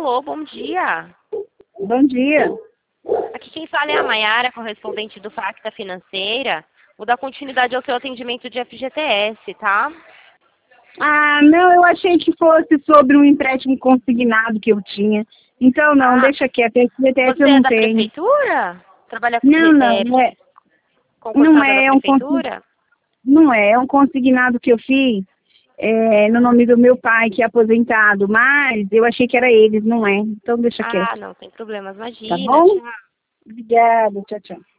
Alô, bom dia. Bom dia. Aqui quem fala é a Maiara, correspondente do Facta Financeira. Vou dar continuidade ao seu atendimento de FGTS, tá? Ah, não, eu achei que fosse sobre um empréstimo consignado que eu tinha. Então, não, deixa quieto. FGTS Você eu é não da tenho. prefeitura? Trabalha Não, não, não concursada da é, prefeitura? não é, é um consignado que eu fiz no nome do meu pai, que é aposentado, mas eu achei que era eles, não é. Então, deixa Ah, quieto. não, sem problemas, Tá imagina, bom? tchau. Obrigada, tchau, tchau.